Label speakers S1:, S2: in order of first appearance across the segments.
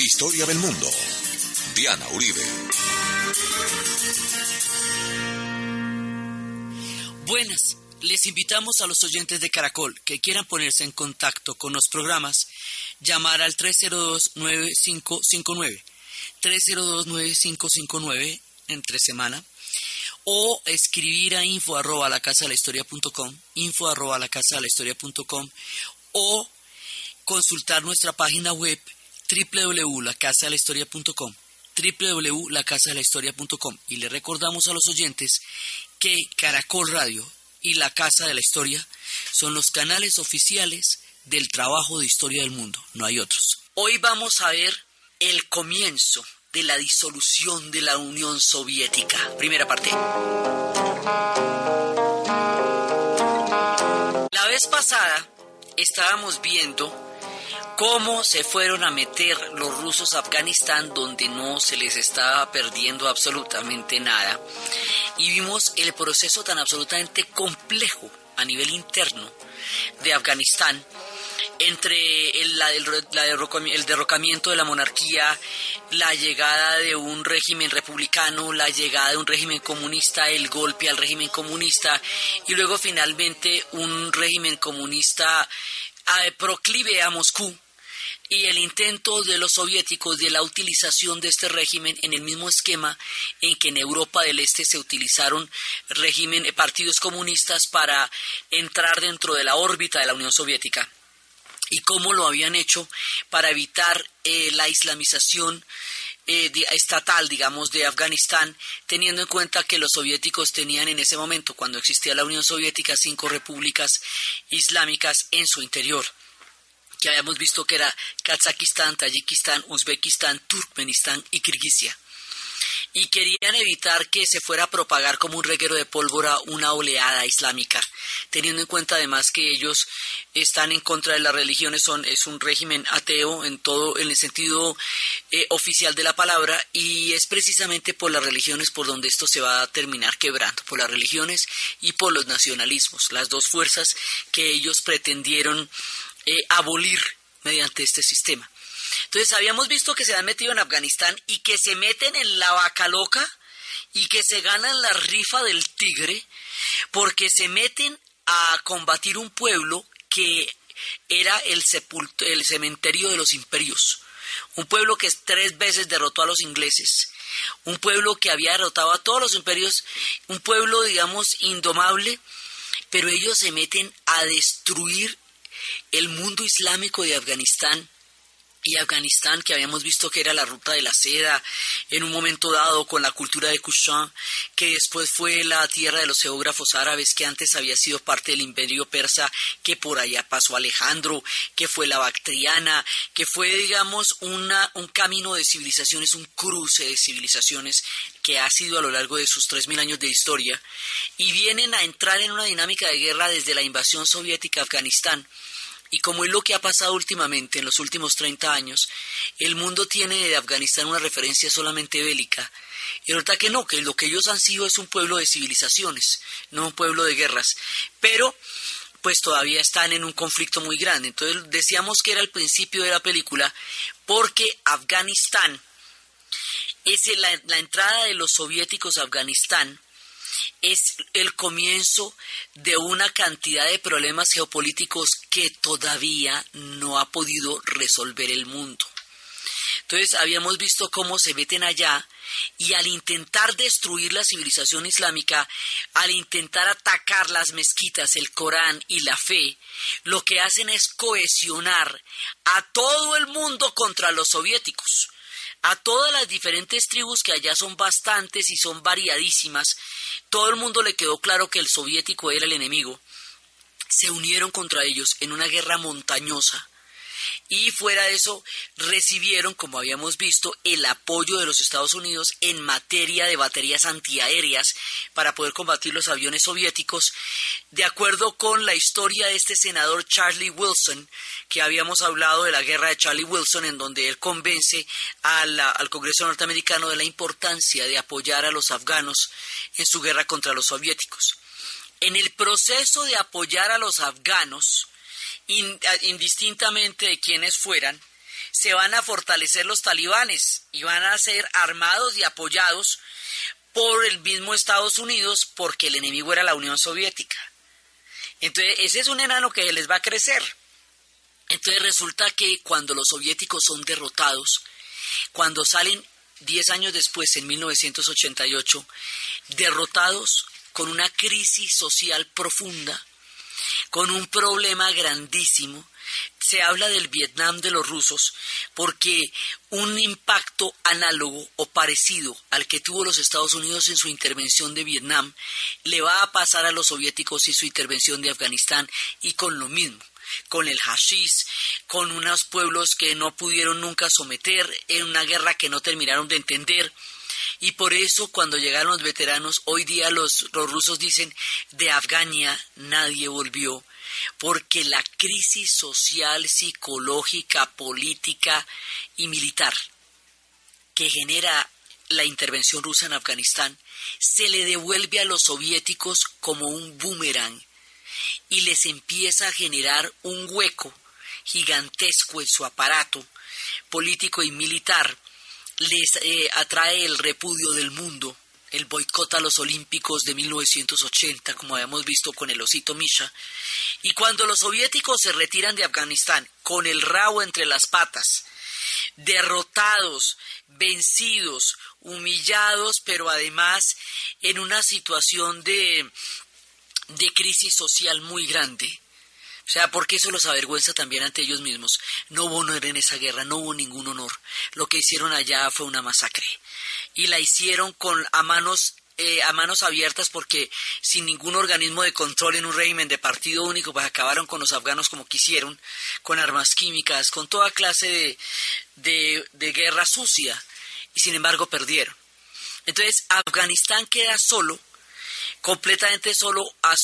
S1: Historia del mundo. Diana Uribe.
S2: Buenas, les invitamos a los oyentes de Caracol que quieran ponerse en contacto con los programas, llamar al 302-9559, 302-9559 entre semana, o escribir a info@lacasadelahistoria.com, info@lacasadelahistoria.com, o consultar nuestra página web www.lacasadelahistoria.com, www.lacasadelahistoria.com. Y le recordamos a los oyentes que Caracol Radio y La Casa de la Historia son los canales oficiales del trabajo de historia del mundo, no hay otros. Hoy vamos a ver el comienzo de la disolución de la Unión Soviética. Primera parte. La vez pasada estábamos viendo cómo se fueron a meter los rusos a Afganistán, donde no se les estaba perdiendo absolutamente nada, y vimos el proceso tan absolutamente complejo a nivel interno de Afganistán, entre el derrocamiento de la monarquía, la llegada de un régimen republicano, la llegada de un régimen comunista, el golpe al régimen comunista, y luego finalmente un régimen comunista proclive a Moscú, y el intento de los soviéticos de la utilización de este régimen en el mismo esquema en que en Europa del Este se utilizaron partidos comunistas para entrar dentro de la órbita de la Unión Soviética, y cómo lo habían hecho para evitar la islamización estatal, digamos, de Afganistán, teniendo en cuenta que los soviéticos tenían en ese momento, cuando existía la Unión Soviética, 5 repúblicas islámicas en su interior, que habíamos visto que era Kazajistán, Tayikistán, Uzbekistán, Turkmenistán y Kirguisia. Y querían evitar que se fuera a propagar como un reguero de pólvora una oleada islámica, teniendo en cuenta además que ellos están en contra de las religiones, es un régimen ateo en el sentido oficial de la palabra, y es precisamente por las religiones por donde esto se va a terminar quebrando, por las religiones y por los nacionalismos, las dos fuerzas que ellos pretendieron abolir mediante este sistema. Entonces habíamos visto que se han metido en Afganistán y que se meten en la vaca loca y que se ganan la rifa del tigre, porque se meten a combatir un pueblo que era el cementerio de los imperios, un pueblo que 3 veces derrotó a los ingleses, un pueblo que había derrotado a todos los imperios, un pueblo, digamos, indomable, pero ellos se meten a destruir el mundo islámico de Afganistán. Y Afganistán, que habíamos visto que era la ruta de la seda en un momento dado, con la cultura de Kushan, que después fue la tierra de los geógrafos árabes, que antes había sido parte del imperio persa, que por allá pasó Alejandro, que fue la Bactriana, que fue, digamos, un camino de civilizaciones, un cruce de civilizaciones que ha sido a lo largo de sus 3.000 años de historia, y vienen a entrar en una dinámica de guerra desde la invasión soviética a Afganistán. Y como es lo que ha pasado últimamente, en los últimos 30 años, el mundo tiene de Afganistán una referencia solamente bélica. Y ahorita que no, que lo que ellos han sido es un pueblo de civilizaciones, no un pueblo de guerras. Pero, pues todavía están en un conflicto muy grande. Entonces decíamos que era el principio de la película, porque Afganistán, la entrada de los soviéticos a Afganistán, es el comienzo de una cantidad de problemas geopolíticos que todavía no ha podido resolver el mundo. Entonces habíamos visto cómo se meten allá, y al intentar destruir la civilización islámica, al intentar atacar las mezquitas, el Corán y la fe, lo que hacen es cohesionar a todo el mundo contra los soviéticos. A todas las diferentes tribus, que allá son bastantes y son variadísimas, todo el mundo le quedó claro que el soviético era el enemigo. Se unieron contra ellos en una guerra montañosa. Y fuera de eso, recibieron, como habíamos visto, el apoyo de los Estados Unidos en materia de baterías antiaéreas para poder combatir los aviones soviéticos, de acuerdo con la historia de este senador Charlie Wilson, que habíamos hablado de la guerra de Charlie Wilson, en donde él convence al Congreso norteamericano de la importancia de apoyar a los afganos en su guerra contra los soviéticos. En el proceso de apoyar a los afganos, indistintamente de quienes fueran, se van a fortalecer los talibanes y van a ser armados y apoyados por el mismo Estados Unidos, porque el enemigo era la Unión Soviética. Entonces, ese es un enano que les va a crecer. Entonces resulta que cuando los soviéticos son derrotados, cuando salen 10 años después, en 1988, derrotados con una crisis social profunda, con un problema grandísimo, se habla del Vietnam de los rusos, porque un impacto análogo o parecido al que tuvo los Estados Unidos en su intervención de Vietnam, le va a pasar a los soviéticos en su intervención de Afganistán, y con lo mismo, con el hashish, con unos pueblos que no pudieron nunca someter, en una guerra que no terminaron de entender. Y por eso cuando llegaron los veteranos, hoy día los rusos dicen, de Afgania nadie volvió, porque la crisis social, psicológica, política y militar que genera la intervención rusa en Afganistán se le devuelve a los soviéticos como un boomerang y les empieza a generar un hueco gigantesco en su aparato político y militar. Les atrae el repudio del mundo, el boicot a los Olímpicos de 1980, como habíamos visto con el osito Misha. Y cuando los soviéticos se retiran de Afganistán con el rabo entre las patas, derrotados, vencidos, humillados, pero además en una situación de crisis social muy grande. O sea, porque eso los avergüenza también ante ellos mismos. No hubo honor en esa guerra, no hubo ningún honor. Lo que hicieron allá fue una masacre. Y la hicieron a manos abiertas, porque sin ningún organismo de control en un régimen de partido único, pues acabaron con los afganos como quisieron, con armas químicas, con toda clase de guerra sucia. Y sin embargo perdieron. Entonces Afganistán queda solo, completamente solo a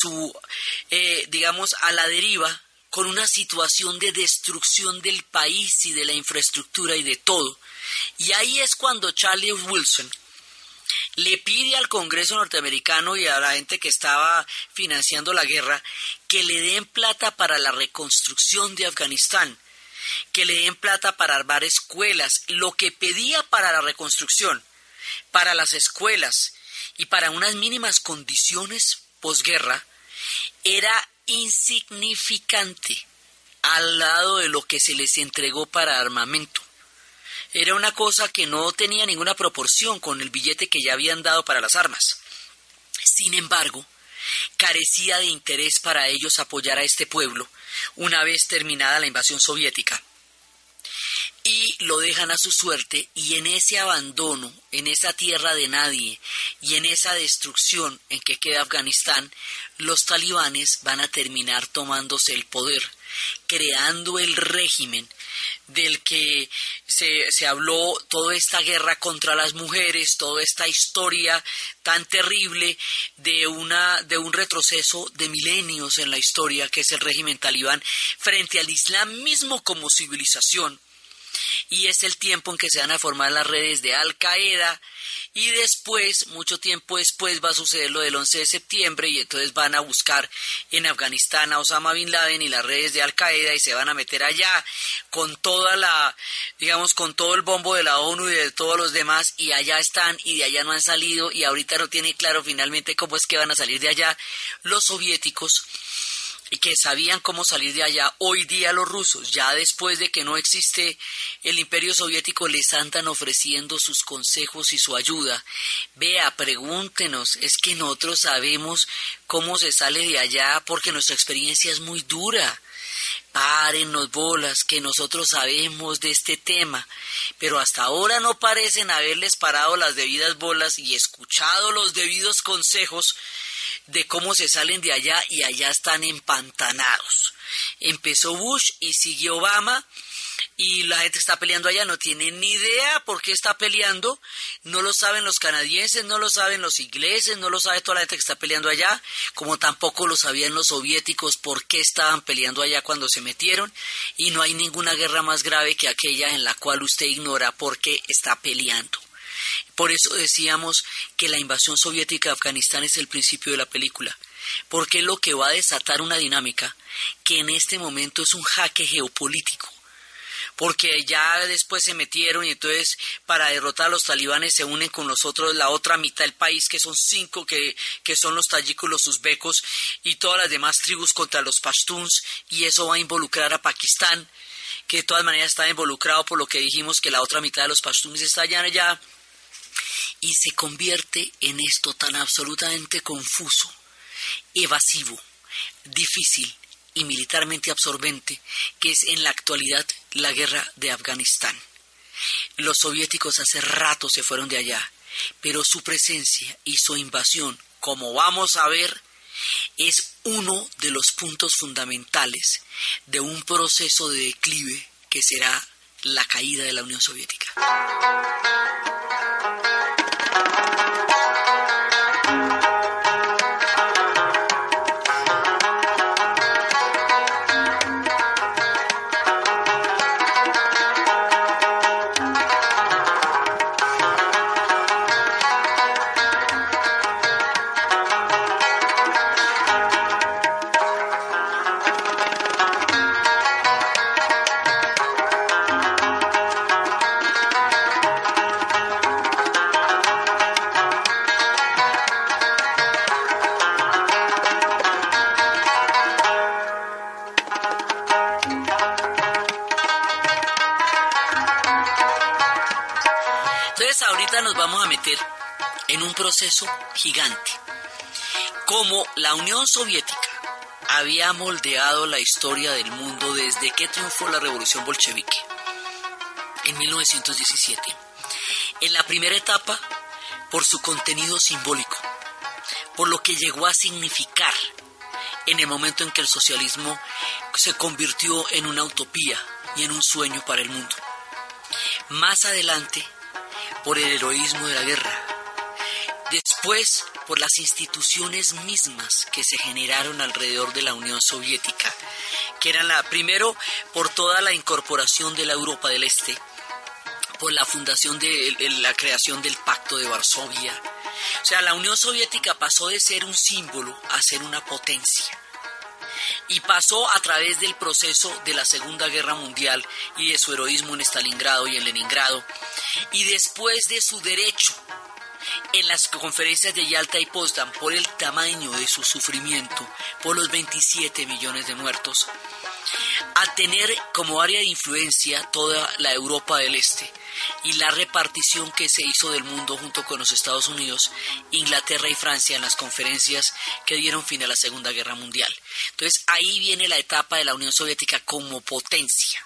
S2: la deriva, con una situación de destrucción del país y de la infraestructura y de todo. Y ahí es cuando Charlie Wilson le pide al Congreso norteamericano y a la gente que estaba financiando la guerra que le den plata para la reconstrucción de Afganistán, que le den plata para armar escuelas. Lo que pedía para la reconstrucción, para las escuelas y para unas mínimas condiciones posguerra, era insignificante al lado de lo que se les entregó para armamento. Era una cosa que no tenía ninguna proporción con el billete que ya habían dado para las armas. Sin embargo, carecía de interés para ellos apoyar a este pueblo una vez terminada la invasión soviética. Y lo dejan a su suerte, y en ese abandono, en esa tierra de nadie y en esa destrucción en que queda Afganistán, los talibanes van a terminar tomándose el poder, creando el régimen del que se habló toda esta guerra contra las mujeres, toda esta historia tan terrible de un retroceso de milenios en la historia, que es el régimen talibán frente al Islam mismo como civilización. Y es el tiempo en que se van a formar las redes de Al-Qaeda, y después, mucho tiempo después, va a suceder lo del 11 de septiembre, y entonces van a buscar en Afganistán a Osama Bin Laden y las redes de Al-Qaeda, y se van a meter allá con con todo el bombo de la ONU y de todos los demás, y allá están, y de allá no han salido, y ahorita no tiene claro finalmente cómo es que van a salir de allá los soviéticos, y que sabían cómo salir de allá. Hoy día los rusos, ya después de que no existe el imperio soviético, les andan ofreciendo sus consejos y su ayuda. Vea, pregúntenos, es que nosotros sabemos cómo se sale de allá, porque nuestra experiencia es muy dura. Párennos bolas, que nosotros sabemos de este tema, pero hasta ahora no parecen haberles parado las debidas bolas y escuchado los debidos consejos de cómo se salen de allá, y allá están empantanados. Empezó Bush y siguió Obama, y la gente está peleando allá, no tienen ni idea por qué está peleando, no lo saben los canadienses, no lo saben los ingleses, no lo sabe toda la gente que está peleando allá, como tampoco lo sabían los soviéticos por qué estaban peleando allá cuando se metieron, y no hay ninguna guerra más grave que aquella en la cual usted ignora por qué está peleando. Por eso decíamos que la invasión soviética de Afganistán es el principio de la película, porque es lo que va a desatar una dinámica que en este momento es un jaque geopolítico, porque ya después se metieron y entonces para derrotar a los talibanes se unen con nosotros la otra mitad del país, que son 5 que son los tayikos, los uzbecos y todas las demás tribus contra los pashtuns, y eso va a involucrar a Pakistán, que de todas maneras está involucrado por lo que dijimos que la otra mitad de los pashtuns está allá, y se convierte en esto tan absolutamente confuso, evasivo, difícil y militarmente absorbente, que es en la actualidad la guerra de Afganistán. Los soviéticos hace rato se fueron de allá, pero su presencia y su invasión, como vamos a ver, es uno de los puntos fundamentales de un proceso de declive que será la caída de la Unión Soviética. Entonces ahorita nos vamos a meter en un proceso gigante. Como la Unión Soviética había moldeado la historia del mundo desde que triunfó la Revolución Bolchevique en 1917. En la primera etapa, por su contenido simbólico, por lo que llegó a significar en el momento en que el socialismo se convirtió en una utopía y en un sueño para el mundo. Más adelante, por el heroísmo de la guerra. Después, por las instituciones mismas que se generaron alrededor de la Unión Soviética, que eran primero por toda la incorporación de la Europa del Este, por la fundación de la creación del Pacto de Varsovia. O sea, la Unión Soviética pasó de ser un símbolo a ser una potencia. Y pasó a través del proceso de la Segunda Guerra Mundial y de su heroísmo en Stalingrado y en Leningrado, y después de su derecho en las conferencias de Yalta y Potsdam por el tamaño de su sufrimiento, por los 27 millones de muertos, a tener como área de influencia toda la Europa del Este y la repartición que se hizo del mundo junto con los Estados Unidos, Inglaterra y Francia en las conferencias que dieron fin a la Segunda Guerra Mundial. Entonces ahí viene la etapa de la Unión Soviética como potencia.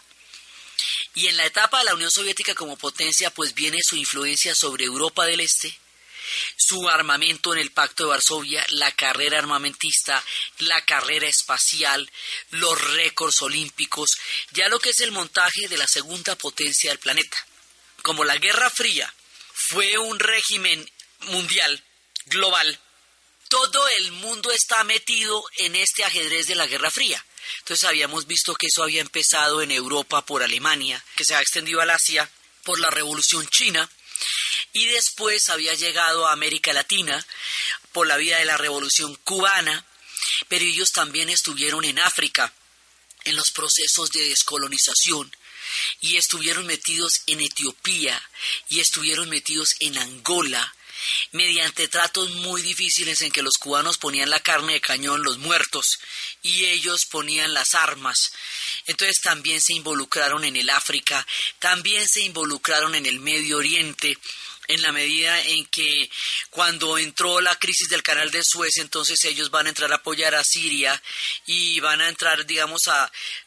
S2: Y en la etapa de la Unión Soviética como potencia pues viene su influencia sobre Europa del Este, su armamento en el Pacto de Varsovia, la carrera armamentista, la carrera espacial, los récords olímpicos, ya lo que es el montaje de la segunda potencia del planeta. Como la Guerra Fría fue un régimen mundial, global, todo el mundo está metido en este ajedrez de la Guerra Fría. Entonces habíamos visto que eso había empezado en Europa por Alemania, que se ha extendido al Asia por la Revolución China, y después había llegado a América Latina por la vía de la Revolución Cubana, pero ellos también estuvieron en África en los procesos de descolonización, y estuvieron metidos en Etiopía, y estuvieron metidos en Angola, mediante tratos muy difíciles en que los cubanos ponían la carne de cañón, los muertos, y ellos ponían las armas. Entonces también se involucraron en el África, también se involucraron en el Medio Oriente, en la medida en que cuando entró la crisis del Canal de Suez, entonces ellos van a entrar a apoyar a Siria y van a entrar, digamos, a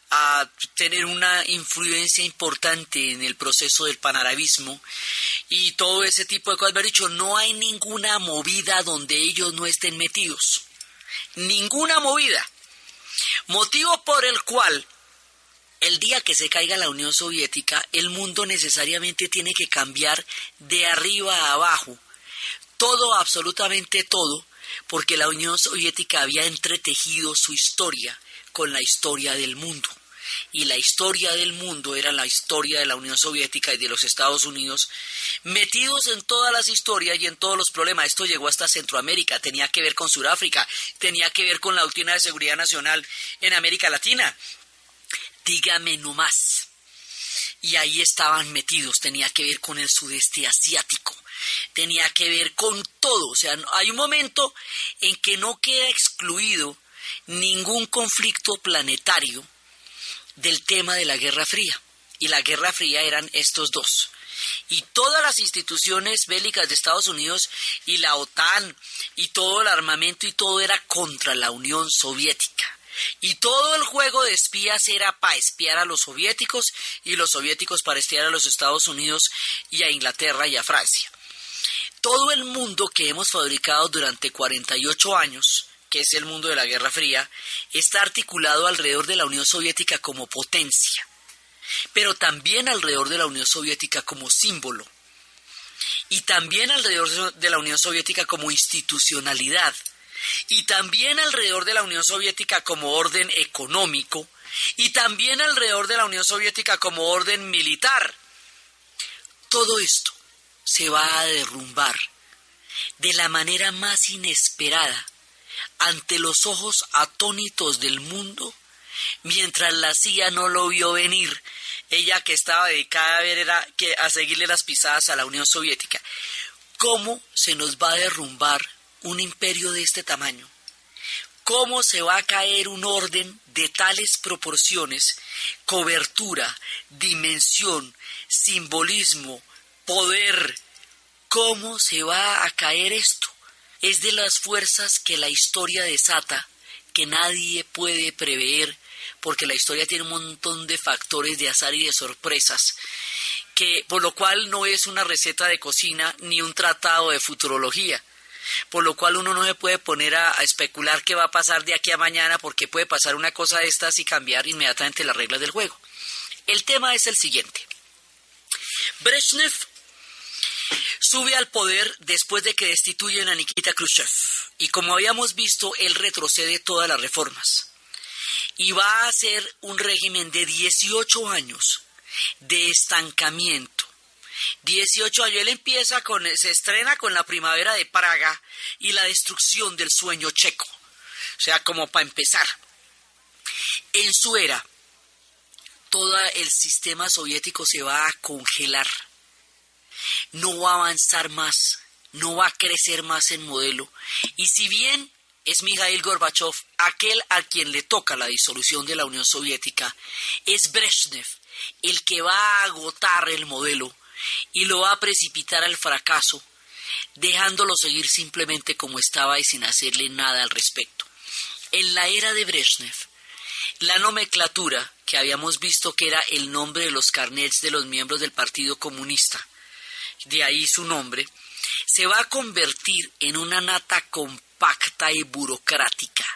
S2: tener una influencia importante en el proceso del panarabismo y todo ese tipo de cosas. Haber dicho, no hay ninguna movida donde ellos no estén metidos, ninguna movida, motivo por el cual el día que se caiga la Unión Soviética, el mundo necesariamente tiene que cambiar de arriba a abajo, todo, absolutamente todo, porque la Unión Soviética había entretejido su historia con la historia del mundo. Y la historia del mundo era la historia de la Unión Soviética y de los Estados Unidos, metidos en todas las historias y en todos los problemas. Esto llegó hasta Centroamérica, tenía que ver con Sudáfrica, tenía que ver con la doctrina de seguridad nacional en América Latina. Dígame nomás. y ahí estaban metidos. Tenía que ver con el sudeste asiático, tenía que ver con todo. O sea, hay un momento en que no queda excluido ningún conflicto planetario del tema de la Guerra Fría. Y la Guerra Fría eran estos dos. Y todas las instituciones bélicas de Estados Unidos y la OTAN y todo el armamento y todo era contra la Unión Soviética. Y todo el juego de espías era para espiar a los soviéticos y los soviéticos para espiar a los Estados Unidos y a Inglaterra y a Francia. Todo el mundo que hemos fabricado durante 48 años, que es el mundo de la Guerra Fría, está articulado alrededor de la Unión Soviética como potencia, pero también alrededor de la Unión Soviética como símbolo, y también alrededor de la Unión Soviética como institucionalidad, y también alrededor de la Unión Soviética como orden económico, y también alrededor de la Unión Soviética como orden militar. Todo esto se va a derrumbar de la manera más inesperada ante los ojos atónitos del mundo, mientras la CIA no lo vio venir. Ella, que estaba dedicada a seguirle las pisadas a la Unión Soviética. ¿Cómo se nos va a derrumbar un imperio de este tamaño? ¿Cómo se va a caer un orden de tales proporciones, cobertura, dimensión, simbolismo, poder? ¿Cómo se va a caer esto? Es de las fuerzas que la historia desata, que nadie puede prever, porque la historia tiene un montón de factores de azar y de sorpresas, por lo cual no es una receta de cocina ni un tratado de futurología, por lo cual uno no se puede poner a especular qué va a pasar de aquí a mañana, porque puede pasar una cosa de estas y cambiar inmediatamente las reglas del juego. El tema es el siguiente. Brezhnev sube al poder después de que destituyen a Nikita Khrushchev, y como habíamos visto, él retrocede todas las reformas y va a hacer un régimen de 18 años de estancamiento. 18 años, él se estrena con la primavera de Praga y la destrucción del sueño checo. O sea, como para empezar, en su era, todo el sistema soviético se va a congelar. No va a avanzar más, no va a crecer más en modelo. Y si bien es Mikhail Gorbachev aquel a quien le toca la disolución de la Unión Soviética, es Brezhnev el que va a agotar el modelo y lo va a precipitar al fracaso, dejándolo seguir simplemente como estaba y sin hacerle nada al respecto. En la era de Brezhnev, la nomenclatura, que habíamos visto que era el nombre de los carnets de los miembros del Partido Comunista, de ahí su nombre, se va a convertir en una nata compacta y burocrática,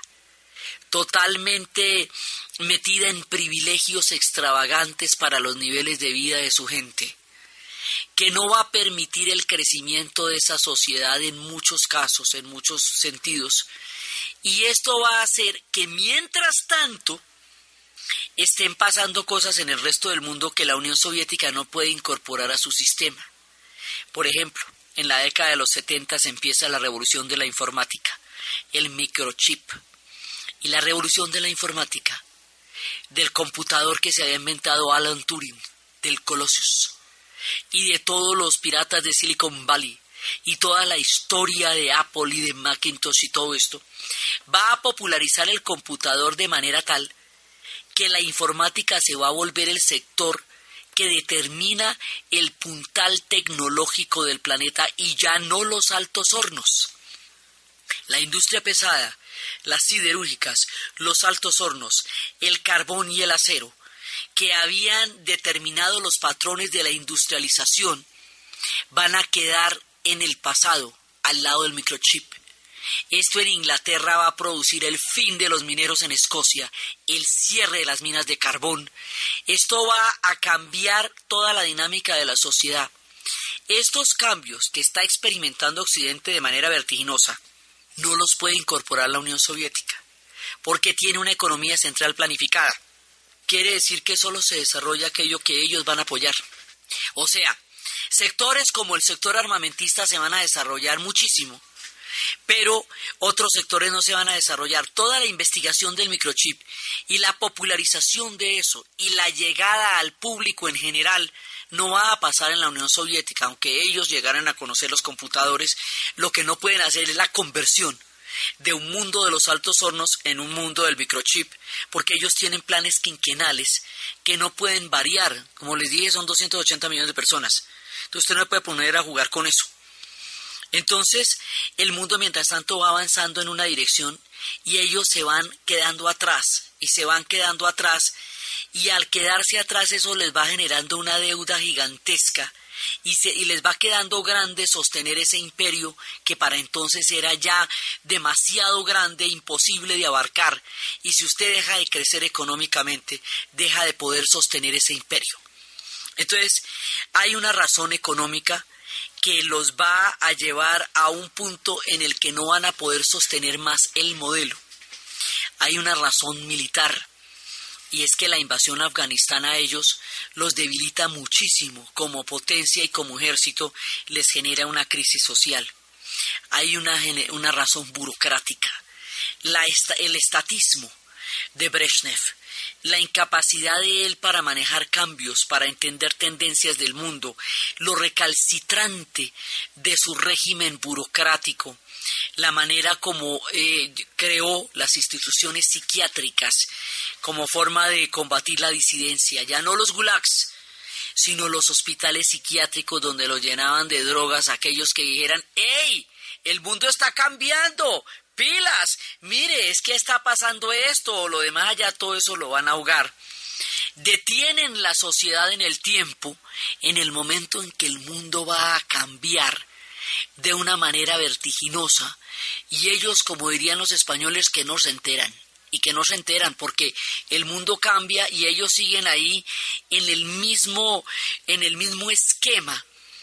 S2: totalmente metida en privilegios extravagantes para los niveles de vida de su gente, que no va a permitir el crecimiento de esa sociedad en muchos casos, en muchos sentidos, y esto va a hacer que mientras tanto estén pasando cosas en el resto del mundo que la Unión Soviética no puede incorporar a su sistema. Por ejemplo, en la década de los 70 se empieza la revolución de la informática, el microchip, y la revolución de la informática, del computador que se había inventado Alan Turing, del Colossus, y de todos los piratas de Silicon Valley, y toda la historia de Apple y de Macintosh y todo esto, va a popularizar el computador de manera tal que la informática se va a volver el sector que determina el puntal tecnológico del planeta y ya no los altos hornos. La industria pesada, las siderúrgicas, los altos hornos, el carbón y el acero, que habían determinado los patrones de la industrialización, van a quedar en el pasado, al lado del microchip. Esto en Inglaterra va a producir el fin de los mineros en Escocia, el cierre de las minas de carbón. Esto va a cambiar toda la dinámica de la sociedad. Estos cambios que está experimentando Occidente de manera vertiginosa no los puede incorporar la Unión Soviética, porque tiene una economía central planificada. Quiere decir que solo se desarrolla aquello que ellos van a apoyar. O sea, sectores como el sector armamentista se van a desarrollar muchísimo, pero otros sectores no se van a desarrollar. Toda la investigación del microchip y la popularización de eso y la llegada al público en general no va a pasar en la Unión Soviética. Aunque ellos llegaran a conocer los computadores, lo que no pueden hacer es la conversión de un mundo de los altos hornos en un mundo del microchip, porque ellos tienen planes quinquenales que no pueden variar. Como les dije, son 280 millones de personas. Entonces usted no puede poner a jugar con eso. Entonces el mundo mientras tanto va avanzando en una dirección y ellos se van quedando atrás y se van quedando atrás, y al quedarse atrás eso les va generando una deuda gigantesca y les va quedando grande sostener ese imperio que para entonces era ya demasiado grande, imposible de abarcar, y si usted deja de crecer económicamente, deja de poder sostener ese imperio. Entonces hay una razón económica que los va a llevar a un punto en el que no van a poder sostener más el modelo. Hay una razón militar, y es que la invasión a Afganistán a ellos los debilita muchísimo como potencia y como ejército, les genera una crisis social. Hay una razón burocrática, el estatismo de Brezhnev, la incapacidad de él para manejar cambios, para entender tendencias del mundo, lo recalcitrante de su régimen burocrático, la manera como creó las instituciones psiquiátricas como forma de combatir la disidencia, ya no los gulags, sino los hospitales psiquiátricos donde los llenaban de drogas aquellos que dijeran: ¡Ey! ¡El mundo está cambiando! ¡Pilas! Mire, es que está pasando esto o lo demás allá, todo eso lo van a ahogar. Detienen la sociedad en el tiempo, en el momento en que el mundo va a cambiar de una manera vertiginosa, y ellos, como dirían los españoles, que no se enteran, y que no se enteran porque el mundo cambia y ellos siguen ahí en el mismo esquema,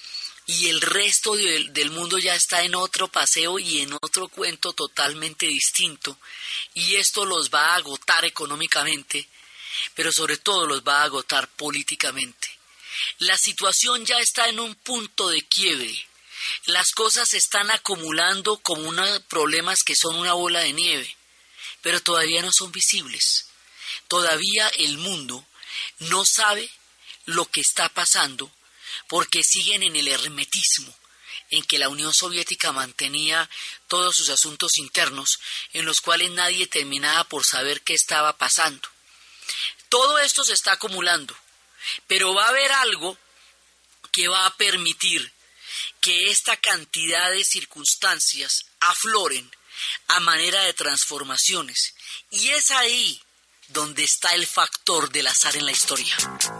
S2: y el resto del mundo ya está en otro paseo y en otro cuento totalmente distinto, y esto los va a agotar económicamente, pero sobre todo los va a agotar políticamente. La situación ya está en un punto de quiebre. Las cosas se están acumulando como unos problemas que son una bola de nieve, pero todavía no son visibles. Todavía el mundo no sabe lo que está pasando porque siguen en el hermetismo en que la Unión Soviética mantenía todos sus asuntos internos, en los cuales nadie terminaba por saber qué estaba pasando. Todo esto se está acumulando, pero va a haber algo que va a permitir que esta cantidad de circunstancias afloren a manera de transformaciones, y es ahí donde está el factor del azar en la historia.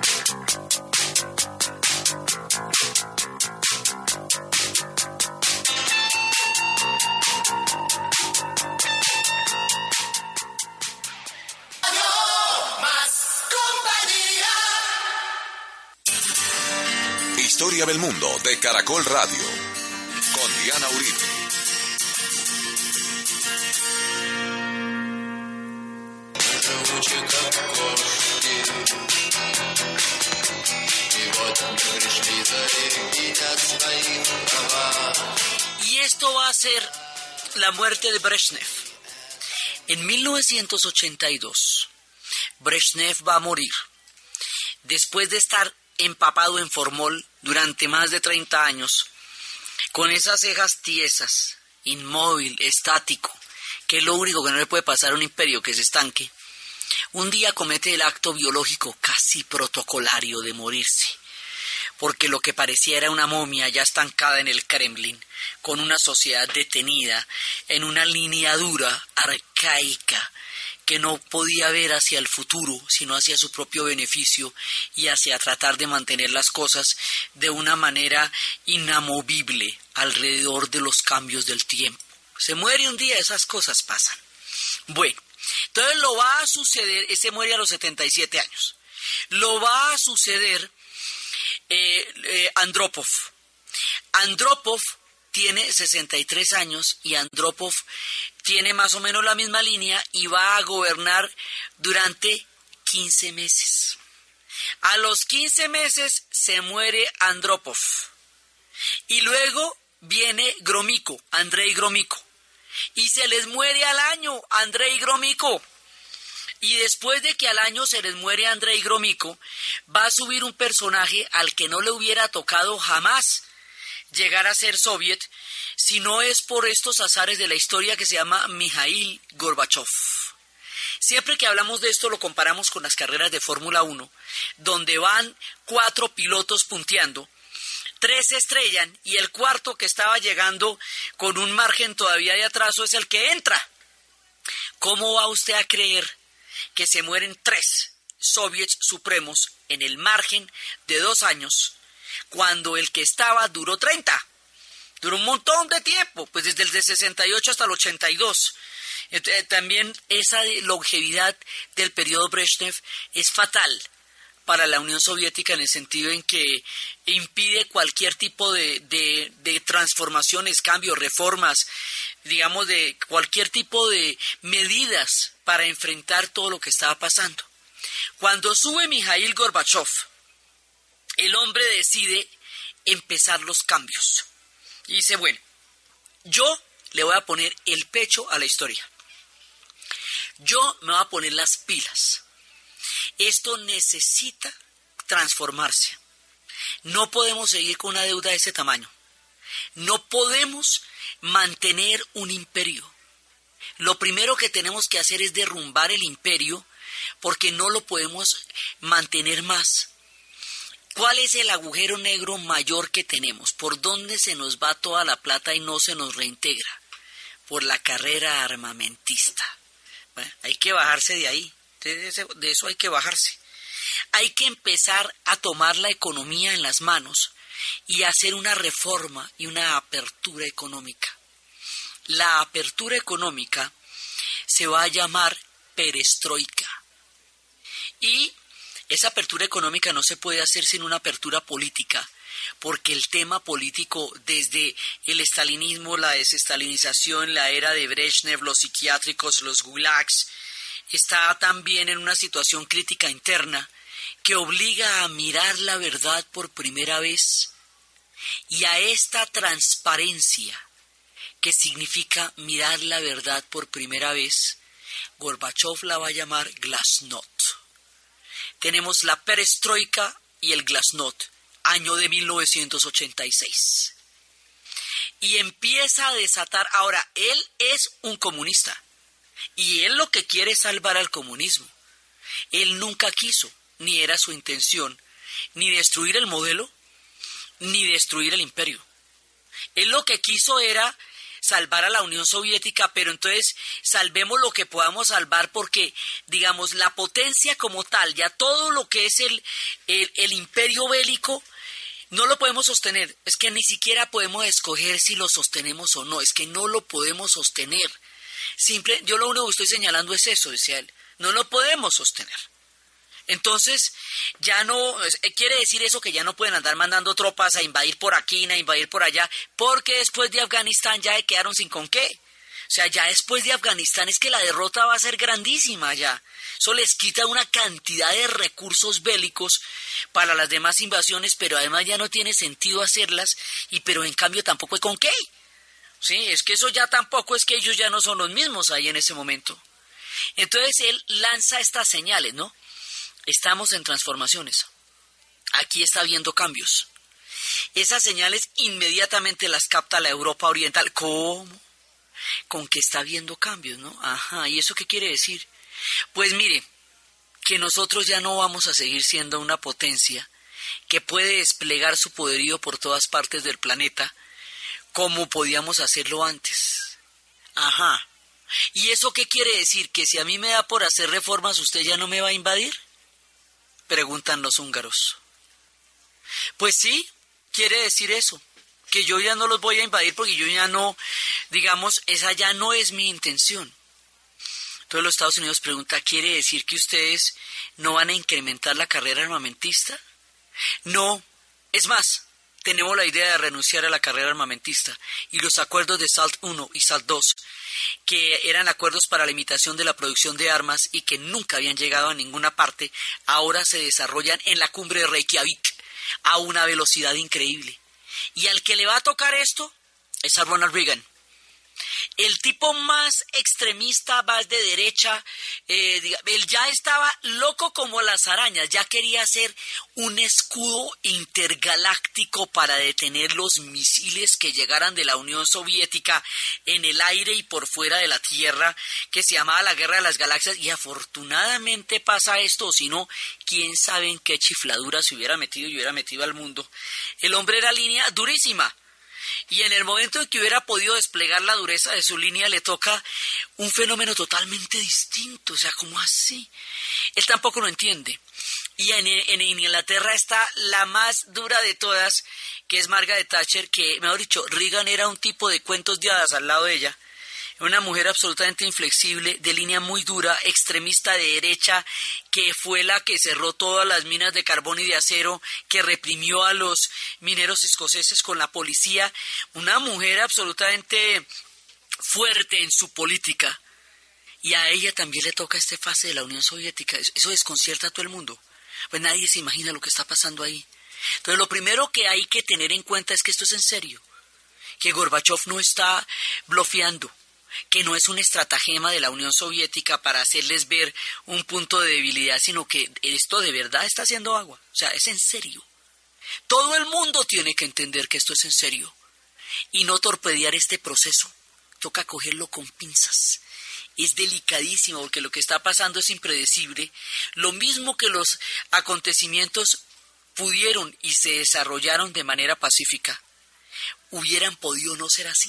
S1: Historia del mundo de Caracol Radio con Diana Uribe.
S2: Y esto va a ser la muerte de Brezhnev. En 1982, Brezhnev va a morir después de estar empapado en formol durante más de 30 años, con esas cejas tiesas, inmóvil, estático, que es lo único que no le puede pasar a un imperio, que se estanque. Un día comete el acto biológico casi protocolario de morirse, porque lo que parecía era una momia ya estancada en el Kremlin, con una sociedad detenida en una línea dura, arcaica, que no podía ver hacia el futuro, sino hacia su propio beneficio y hacia tratar de mantener las cosas de una manera inamovible alrededor de los cambios del tiempo. Se muere un día, esas cosas pasan. Bueno, entonces lo va a suceder, ese muere a los 77 años, lo va a suceder Andropov. Andropov tiene 63 años y Andropov tiene más o menos la misma línea y va a gobernar durante 15 meses. A los 15 meses se muere Andropov y luego viene Gromyko, Andrei Gromyko, y se les muere al año Andrei Gromyko. Y después de que al año se les muere Andrei Gromyko, va a subir un personaje al que no le hubiera tocado jamás llegar a ser soviet, si no es por estos azares de la historia, que se llama Mikhail Gorbachev. Siempre que hablamos de esto lo comparamos con las carreras de Fórmula 1, donde van 4 pilotos punteando, 3 se estrellan y el cuarto, que estaba llegando con un margen todavía de atraso, es el que entra. ¿Cómo va usted a creer que se mueren 3 soviets supremos en el margen de 2 años, cuando el que estaba duró 30? Duró un montón de tiempo, pues desde el de 68 hasta el 82. También esa longevidad del periodo Brezhnev es fatal para la Unión Soviética, en el sentido en que impide cualquier tipo de transformaciones, cambios, reformas, digamos, de cualquier tipo de medidas para enfrentar todo lo que estaba pasando. Cuando sube Mikhail Gorbachev, el hombre decide empezar los cambios. Y dice, bueno, yo le voy a poner el pecho a la historia. Yo me voy a poner las pilas. Esto necesita transformarse. No podemos seguir con una deuda de ese tamaño. No podemos mantener un imperio. Lo primero que tenemos que hacer es derrumbar el imperio, porque no lo podemos mantener más. ¿Cuál es el agujero negro mayor que tenemos? ¿Por dónde se nos va toda la plata y no se nos reintegra? Por la carrera armamentista. Bueno, hay que bajarse de ahí. De eso hay que bajarse. Hay que empezar a tomar la economía en las manos y hacer una reforma y una apertura económica. La apertura económica se va a llamar perestroika. Y esa apertura económica no se puede hacer sin una apertura política, porque el tema político, desde el estalinismo, la desestalinización, la era de Brezhnev, los psiquiátricos, los gulags, está también en una situación crítica interna que obliga a mirar la verdad por primera vez, y a esta transparencia que significa mirar la verdad por primera vez, Gorbachev la va a llamar glasnost. Tenemos la perestroika y el glasnost, año de 1986. Y empieza a desatar. Ahora, él es un comunista. Y él lo que quiere es salvar al comunismo. Él nunca quiso, ni era su intención, ni destruir el modelo, ni destruir el imperio. Él lo que quiso era salvar a la Unión Soviética, pero entonces salvemos lo que podamos salvar, porque, digamos, la potencia como tal, ya todo lo que es el imperio bélico, no lo podemos sostener. Es que ni siquiera podemos escoger si lo sostenemos o no, es que no lo podemos sostener. Yo lo único que estoy señalando es eso, decía él, no lo podemos sostener. Entonces, ya no, quiere decir eso que ya no pueden andar mandando tropas a invadir por aquí, a invadir por allá, porque después de Afganistán ya se quedaron sin con qué. O sea, ya después de Afganistán es que la derrota va a ser grandísima ya. Eso les quita una cantidad de recursos bélicos para las demás invasiones, pero además ya no tiene sentido hacerlas, pero en cambio tampoco hay con qué. Sí, es que eso ya tampoco, es que ellos ya no son los mismos ahí en ese momento. Entonces él lanza estas señales, ¿no? Estamos en transformaciones. Aquí está habiendo cambios. Esas señales inmediatamente las capta la Europa Oriental. ¿Cómo? Con que está habiendo cambios, ¿no? Ajá, ¿y eso qué quiere decir? Pues mire, que nosotros ya no vamos a seguir siendo una potencia que puede desplegar su poderío por todas partes del planeta como podíamos hacerlo antes. Ajá. ¿Y eso qué quiere decir? ¿Que si a mí me da por hacer reformas, usted ya no me va a invadir? Preguntan los húngaros. Pues sí, quiere decir eso, que yo ya no los voy a invadir porque yo ya no, digamos, esa ya no es mi intención. Entonces los Estados Unidos pregunta, ¿quiere decir que ustedes no van a incrementar la carrera armamentista? No, es más, tenemos la idea de renunciar a la carrera armamentista, y los acuerdos de SALT I y SALT II, que eran acuerdos para la limitación de la producción de armas y que nunca habían llegado a ninguna parte, ahora se desarrollan en la cumbre de Reykjavik a una velocidad increíble. Y al que le va a tocar esto es a Ronald Reagan. El tipo más extremista, más de derecha, él ya estaba loco como las arañas, ya quería hacer un escudo intergaláctico para detener los misiles que llegaran de la Unión Soviética en el aire y por fuera de la Tierra, que se llamaba la Guerra de las Galaxias, y afortunadamente pasa esto, o si no, quién sabe en qué chifladura se hubiera metido y hubiera metido al mundo. El hombre era línea durísima. Y en el momento en que hubiera podido desplegar la dureza de su línea, le toca un fenómeno totalmente distinto. O sea, ¿cómo así? Él tampoco lo entiende. Y en Inglaterra está la más dura de todas, que es Margaret Thatcher, que, mejor dicho, Reagan era un tipo de cuentos de hadas al lado de ella. Una mujer absolutamente inflexible, de línea muy dura, extremista de derecha, que fue la que cerró todas las minas de carbón y de acero, que reprimió a los mineros escoceses con la policía. Una mujer absolutamente fuerte en su política. Y a ella también le toca esta fase de la Unión Soviética. Eso desconcierta a todo el mundo. Pues nadie se imagina lo que está pasando ahí. Entonces lo primero que hay que tener en cuenta es que esto es en serio. Que Gorbachov no está blofeando, que no es un estratagema de la Unión Soviética para hacerles ver un punto de debilidad, sino que esto de verdad está haciendo agua. O sea, es en serio. Todo el mundo tiene que entender que esto es en serio y no torpedear este proceso. Toca cogerlo con pinzas. Es delicadísimo porque lo que está pasando es impredecible. Lo mismo que los acontecimientos pudieron y se desarrollaron de manera pacífica, hubieran podido no ser así.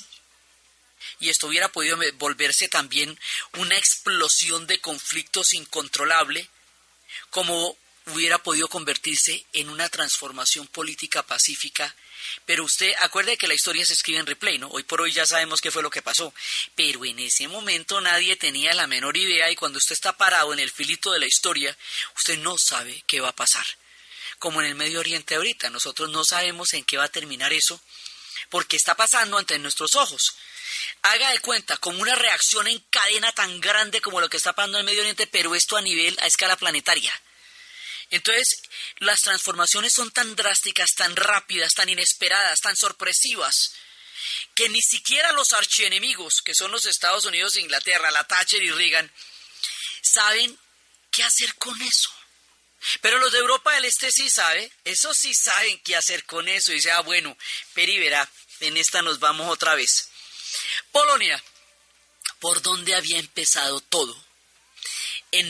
S2: Y esto hubiera podido volverse también una explosión de conflictos incontrolable, como hubiera podido convertirse en una transformación política pacífica. Pero usted, acuerde que la historia se escribe en replay, ¿no? Hoy por hoy ya sabemos qué fue lo que pasó. Pero en ese momento nadie tenía la menor idea, y cuando usted está parado en el filito de la historia, usted no sabe qué va a pasar. Como en el Medio Oriente ahorita, nosotros no sabemos en qué va a terminar eso, porque está pasando ante nuestros ojos. Haga de cuenta, como una reacción en cadena tan grande como lo que está pasando en el Medio Oriente, pero esto a escala planetaria. Entonces, las transformaciones son tan drásticas, tan rápidas, tan inesperadas, tan sorpresivas, que ni siquiera los archienemigos, que son los Estados Unidos e Inglaterra, la Thatcher y Reagan, saben qué hacer con eso. Pero los de Europa del Este sí saben, esos sí saben qué hacer con eso. Y dice, bueno, Peri verá, en esta nos vamos otra vez. Polonia, ¿por dónde había empezado todo? En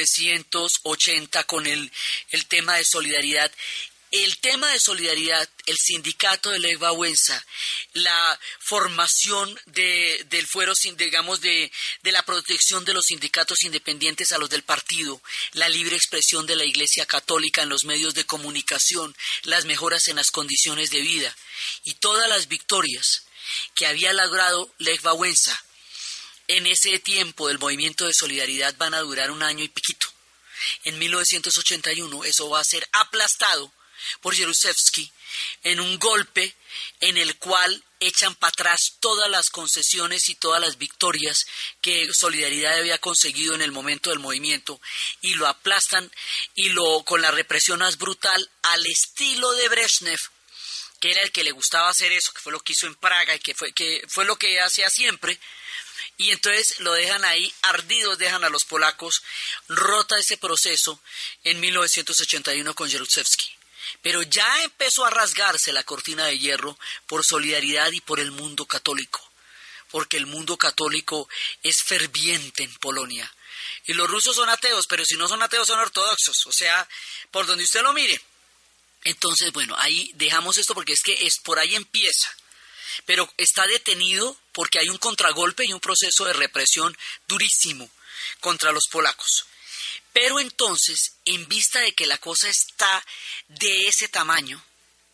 S2: 1980 con el tema de solidaridad. El tema de solidaridad, el sindicato de Lech Wałęsa, la formación del fuero, digamos, de la protección de los sindicatos independientes a los del partido, la libre expresión de la Iglesia Católica en los medios de comunicación, las mejoras en las condiciones de vida y todas las victorias que había logrado Lech Wałęsa en ese tiempo del movimiento de solidaridad van a durar un año y piquito. En 1981 eso va a ser aplastado por Jaruzelski en un golpe en el cual echan para atrás todas las concesiones y todas las victorias que Solidaridad había conseguido en el momento del movimiento, y lo aplastan con la represión más brutal al estilo de Brezhnev, que era el que le gustaba hacer eso, que fue lo que hizo en Praga y que fue lo que hacía siempre. Y entonces lo dejan ahí ardidos, dejan a los polacos. Rota ese proceso en 1981 con Jaruzelski. Pero ya empezó a rasgarse la cortina de hierro por Solidaridad y por el mundo católico, porque el mundo católico es ferviente en Polonia. Y los rusos son ateos, pero si no son ateos son ortodoxos, o sea, por donde usted lo mire. Entonces, bueno, ahí dejamos esto porque es que por ahí empieza. Pero está detenido porque hay un contragolpe y un proceso de represión durísimo contra los polacos. Pero entonces, en vista de que la cosa está de ese tamaño,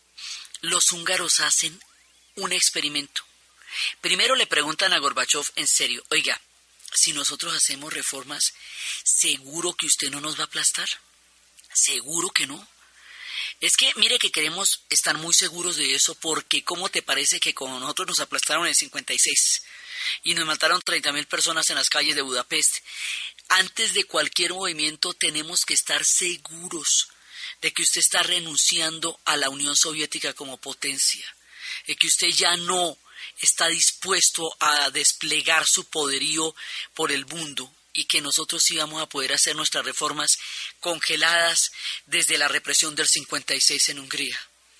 S2: los húngaros hacen un experimento. Primero le preguntan a Gorbachov en serio, oiga, si nosotros hacemos reformas, ¿seguro que usted no nos va a aplastar? ¿Seguro que no? Es que mire que queremos estar muy seguros de eso, porque ¿cómo te parece que con nosotros nos aplastaron en el 56 y nos mataron 30.000 personas en las calles de Budapest? Antes de cualquier movimiento tenemos que estar seguros de que usted está renunciando a la Unión Soviética como potencia, de que usted ya no está dispuesto a desplegar su poderío por el mundo y que nosotros íbamos a poder hacer nuestras reformas congeladas desde la represión del 56 en Hungría.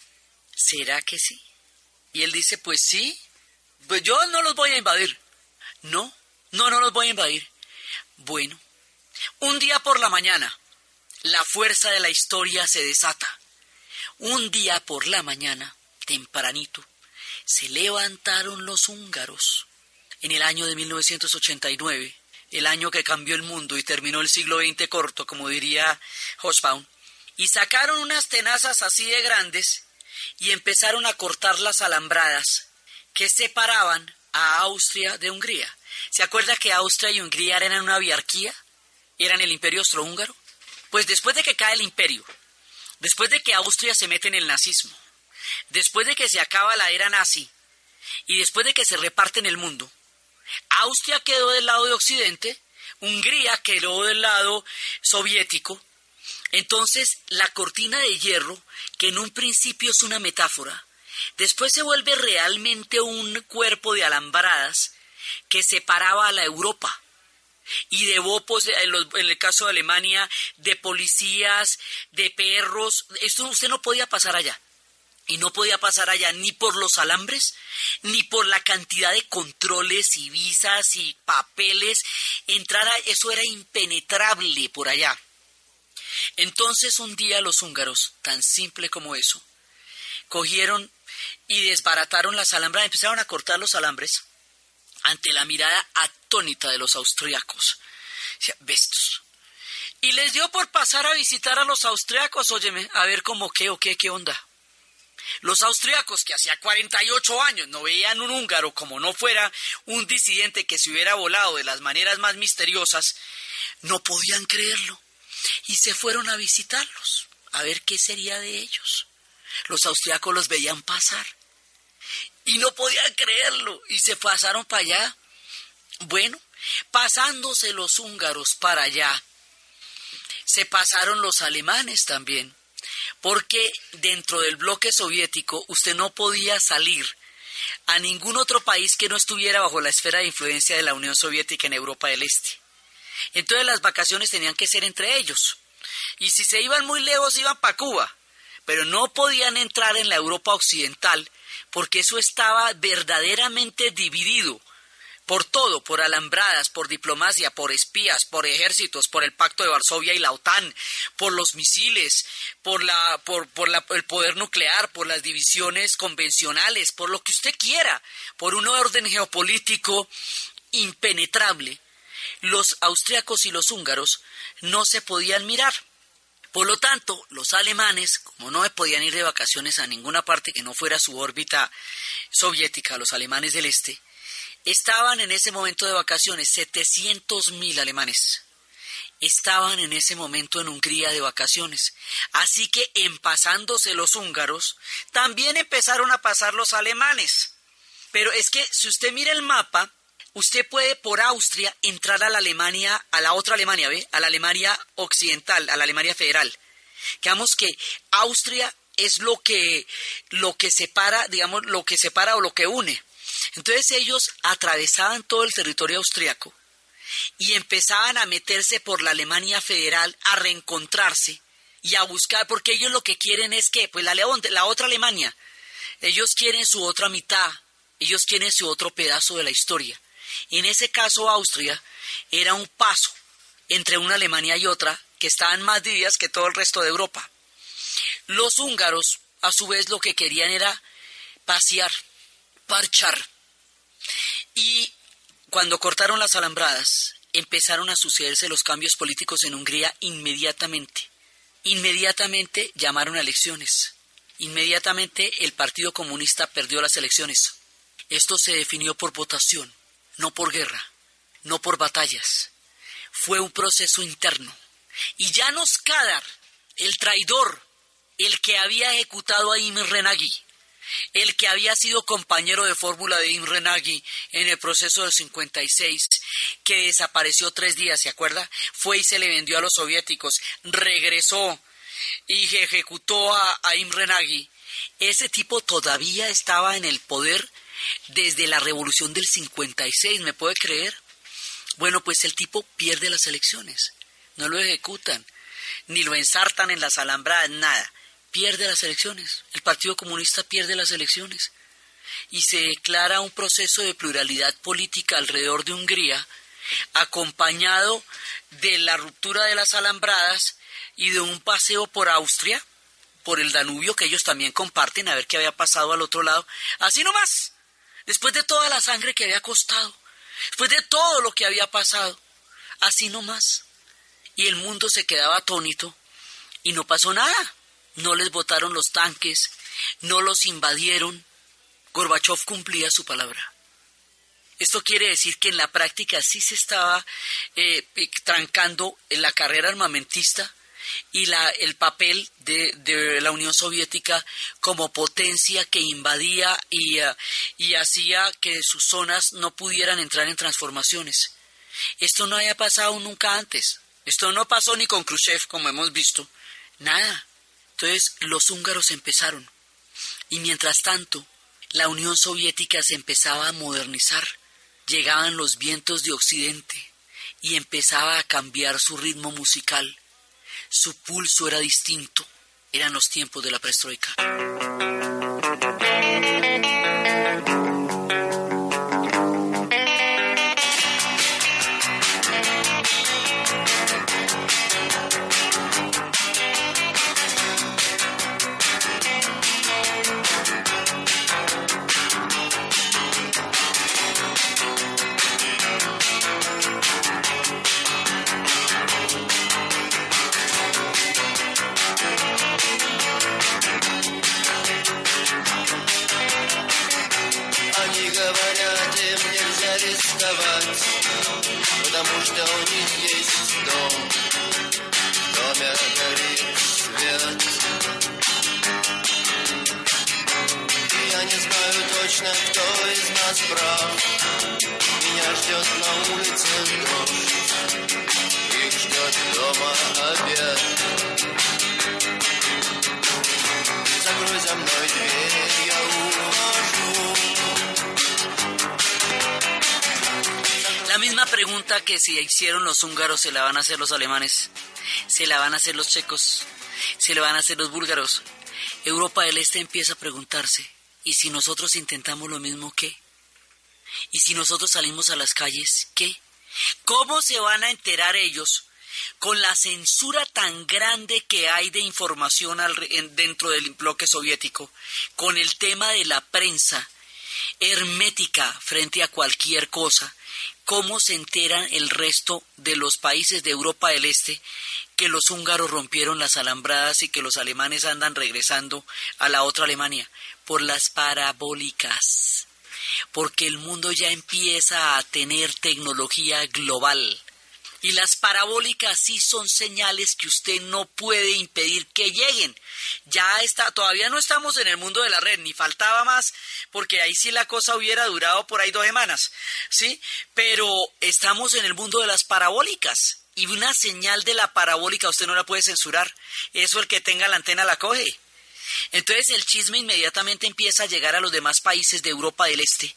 S2: ¿Será que sí? Y él dice, pues sí, pues yo no los voy a invadir. No los voy a invadir. Bueno, un día por la mañana, la fuerza de la historia se desata. Un día por la mañana, tempranito, se levantaron los húngaros en el año de 1989, el año que cambió el mundo y terminó el siglo XX corto, como diría Hobsbawm, y sacaron unas tenazas así de grandes y empezaron a cortar las alambradas que separaban a Austria de Hungría. ¿Se acuerda que Austria y Hungría eran una biarquía? ¿Eran el imperio austrohúngaro? Pues después de que cae el imperio, después de que Austria se mete en el nazismo, después de que se acaba la era nazi y después de que se reparte en el mundo, Austria quedó del lado de Occidente, Hungría quedó del lado soviético. Entonces la cortina de hierro, que en un principio es una metáfora, después se vuelve realmente un cuerpo de alambradas que separaba a la Europa. Y de bopos, en el caso de Alemania, de policías, de perros. Esto usted no podía pasar allá. Y no podía pasar allá ni por los alambres, ni por la cantidad de controles y visas y papeles. Eso era impenetrable por allá. Entonces un día los húngaros, tan simple como eso, cogieron y desbarataron las alambras, empezaron a cortar los alambres ante la mirada atónita de los austriacos. O sea, bestos. Y les dio por pasar a visitar a los austriacos, óyeme, a ver cómo qué onda. Los austriacos, que hacía 48 años no veían un húngaro como no fuera un disidente que se hubiera volado de las maneras más misteriosas, no podían creerlo. Y se fueron a visitarlos, a ver qué sería de ellos. Los austriacos los veían pasar y no podían creerlo, y se pasaron para allá. Bueno, pasándose los húngaros para allá, se pasaron los alemanes también, porque dentro del bloque soviético usted no podía salir a ningún otro país que no estuviera bajo la esfera de influencia de la Unión Soviética en Europa del Este. Entonces las vacaciones tenían que ser entre ellos, y si se iban muy lejos iban para Cuba, pero no podían entrar en la Europa occidental, porque eso estaba verdaderamente dividido por todo, por alambradas, por diplomacia, por espías, por ejércitos, por el Pacto de Varsovia y la OTAN, por los misiles, por el poder nuclear, por las divisiones convencionales, por lo que usted quiera, por un orden geopolítico impenetrable. Los austriacos y los húngaros no se podían mirar. Por lo tanto, los alemanes, como no podían ir de vacaciones a ninguna parte que no fuera su órbita soviética, los alemanes del este, estaban en ese momento de vacaciones, 700.000 alemanes. Estaban en ese momento en Hungría de vacaciones. Así que en pasándose los húngaros, también empezaron a pasar los alemanes. Pero es que si usted mira el mapa, usted puede por Austria entrar a la Alemania, a la otra Alemania, ¿ve? A la Alemania occidental, a la Alemania federal. Digamos que Austria es lo que separa, digamos, lo que separa o lo que une. Entonces ellos atravesaban todo el territorio austriaco y empezaban a meterse por la Alemania federal, a reencontrarse y a buscar, porque ellos lo que quieren es que, pues la otra Alemania, ellos quieren su otra mitad, ellos quieren su otro pedazo de la historia. En ese caso Austria era un paso entre una Alemania y otra que estaban más divididas que todo el resto de Europa. Los húngaros, a su vez, lo que querían era pasear, parchar. Y cuando cortaron las alambradas, empezaron a sucederse los cambios políticos en Hungría inmediatamente. Inmediatamente llamaron a elecciones. Inmediatamente el Partido Comunista perdió las elecciones. Esto se definió por votación, no por guerra, no por batallas. Fue un proceso interno. Y János Kadar, el traidor, el que había ejecutado a Imre Nagy, el que había sido compañero de fórmula de Imre Nagy en el proceso del 56, que desapareció 3 días, ¿se acuerda? Fue y se le vendió a los soviéticos, regresó y ejecutó a Imre Nagy. Ese tipo todavía estaba en el poder desde la revolución del 56, ¿me puede creer? Bueno, pues el tipo pierde las elecciones, no lo ejecutan, ni lo ensartan en las alambradas, nada. Pierde las elecciones, el Partido Comunista pierde las elecciones y se declara un proceso de pluralidad política alrededor de Hungría, acompañado de la ruptura de las alambradas y de un paseo por Austria, por el Danubio, que ellos también comparten, a ver qué había pasado al otro lado, así nomás, después de toda la sangre que había costado, después de todo lo que había pasado, así nomás, y el mundo se quedaba atónito y no pasó nada. No les botaron los tanques, no los invadieron. Gorbachov cumplía su palabra. Esto quiere decir que en la práctica sí se estaba trancando en la carrera armamentista y el papel de la Unión Soviética como potencia que invadía y hacía que sus zonas no pudieran entrar en transformaciones. Esto no había pasado nunca antes. Esto no pasó ni con Khrushchev, como hemos visto. Nada. Entonces los húngaros empezaron, y mientras tanto la Unión Soviética se empezaba a modernizar, llegaban los vientos de Occidente y empezaba a cambiar su ritmo musical, su pulso era distinto, eran los tiempos de la perestroika.
S3: Потому что у них есть дом, в доме горит свет. И я не знаю точно, кто из нас прав. Меня ждет на улице дождь, их ждет дома обед. Закрой за мной дверь, я ухожу.
S2: La misma pregunta que se hicieron los húngaros se la van a hacer los alemanes, se la van a hacer los checos, se la van a hacer los búlgaros. Europa del Este empieza a preguntarse, ¿y si nosotros intentamos lo mismo, qué? ¿Y si nosotros salimos a las calles, qué? ¿Cómo se van a enterar ellos con la censura tan grande que hay de información dentro del bloque soviético, con el tema de la prensa hermética frente a cualquier cosa? ¿Cómo se enteran el resto de los países de Europa del Este que los húngaros rompieron las alambradas y que los alemanes andan regresando a la otra Alemania? Por las parabólicas, porque el mundo ya empieza a tener tecnología global. Y las parabólicas sí son señales que usted no puede impedir que lleguen. Todavía no estamos en el mundo de la red, ni faltaba más, porque ahí sí la cosa hubiera durado por ahí 2 semanas, ¿sí? Pero estamos en el mundo de las parabólicas, y una señal de la parabólica usted no la puede censurar. Eso el que tenga la antena la coge. Entonces el chisme inmediatamente empieza a llegar a los demás países de Europa del Este.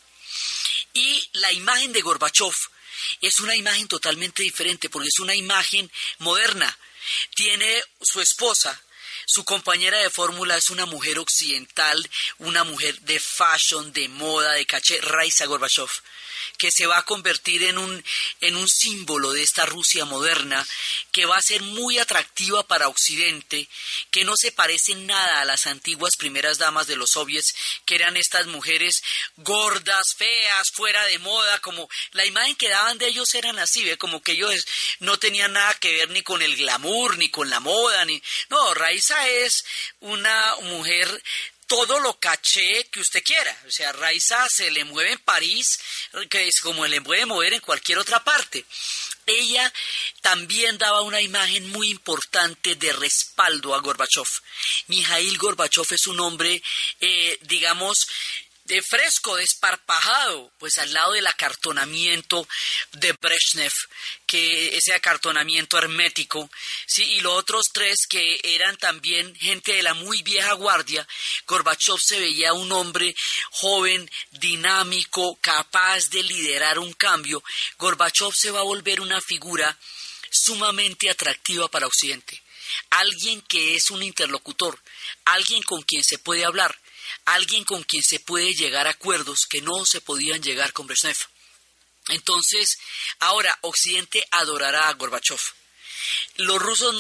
S2: Y la imagen de Gorbachov es una imagen totalmente diferente, porque es una imagen moderna. Tiene su esposa, su compañera de fórmula es una mujer occidental, una mujer de fashion, de moda, de caché, Raisa Gorbachov, que se va a convertir en un símbolo de esta Rusia moderna, que va a ser muy atractiva para Occidente, que no se parece en nada a las antiguas primeras damas de los soviets, que eran estas mujeres gordas, feas, fuera de moda, como la imagen que daban de ellos eran así, ¿ve? Como que ellos no tenían nada que ver ni con el glamour, ni con la moda, No, Raisa es una mujer todo lo caché que usted quiera. O sea, Raisa se le mueve en París, que es como le puede mover en cualquier otra parte. Ella también daba una imagen muy importante de respaldo a Gorbachov. Mijaíl Gorbachov es un hombre, de fresco, desparpajado, pues al lado del acartonamiento de Brezhnev, que ese acartonamiento hermético, sí, y los otros tres que eran también gente de la muy vieja guardia, Gorbachov se veía un hombre joven, dinámico, capaz de liderar un cambio. Gorbachov se va a volver una figura sumamente atractiva para Occidente, alguien que es un interlocutor, alguien con quien se puede hablar, alguien con quien se puede llegar a acuerdos que no se podían llegar con Brezhnev. Entonces, ahora Occidente adorará a Gorbachov. Los rusos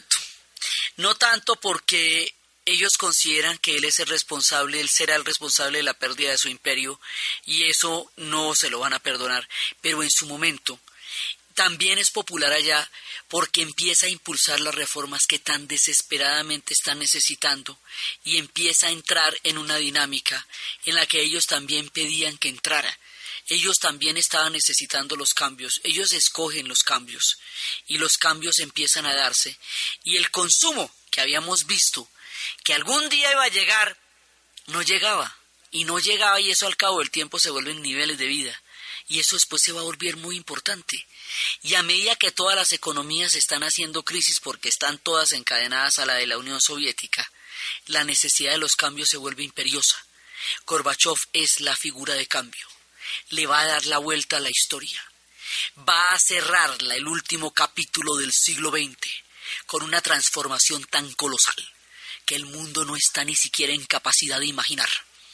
S2: no tanto porque ellos consideran que él es el responsable, él será el responsable de la pérdida de su imperio, y eso no se lo van a perdonar, pero en su momento también es popular allá porque empieza a impulsar las reformas que tan desesperadamente están necesitando y empieza a entrar en una dinámica en la que ellos también pedían que entrara. Ellos también estaban necesitando los cambios, ellos escogen los cambios y los cambios empiezan a darse. Y el consumo que habíamos visto que algún día iba a llegar, no llegaba y eso al cabo del tiempo se vuelven niveles de vida. Y eso después se va a volver muy importante. Y a medida que todas las economías están haciendo crisis porque están todas encadenadas a la de la Unión Soviética, la necesidad de los cambios se vuelve imperiosa. Gorbachov es la figura de cambio. Le va a dar la vuelta a la historia. Va a cerrar el último capítulo del siglo XX con una transformación tan colosal que el mundo no está ni siquiera en capacidad de imaginar.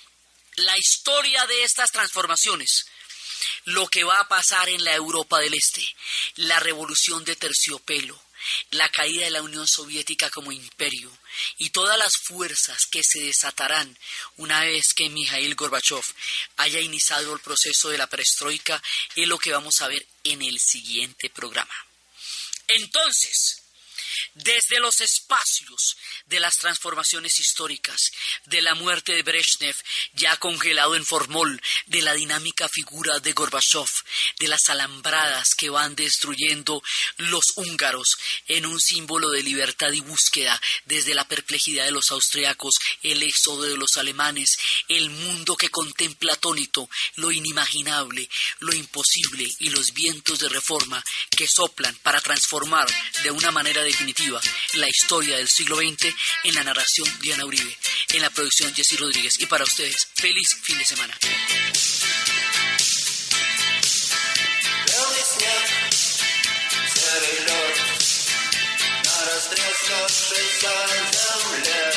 S2: La historia de estas transformaciones, lo que va a pasar en la Europa del Este, la revolución de terciopelo, la caída de la Unión Soviética como imperio y todas las fuerzas que se desatarán una vez que Mikhail Gorbachov haya iniciado el proceso de la perestroika, es lo que vamos a ver en el siguiente programa. Entonces, desde los espacios de las transformaciones históricas, de la muerte de Brezhnev ya congelado en formol, de la dinámica figura de Gorbachov, de las alambradas que van destruyendo los húngaros en un símbolo de libertad y búsqueda, desde la perplejidad de los austriacos, el éxodo de los alemanes, el mundo que contempla atónito lo inimaginable, lo imposible y los vientos de reforma que soplan para transformar de una manera definitiva la historia del siglo XX, en la narración Diana Uribe, en la producción Jessy Rodríguez, y para ustedes, feliz fin de semana.
S3: На растрескавшейся земле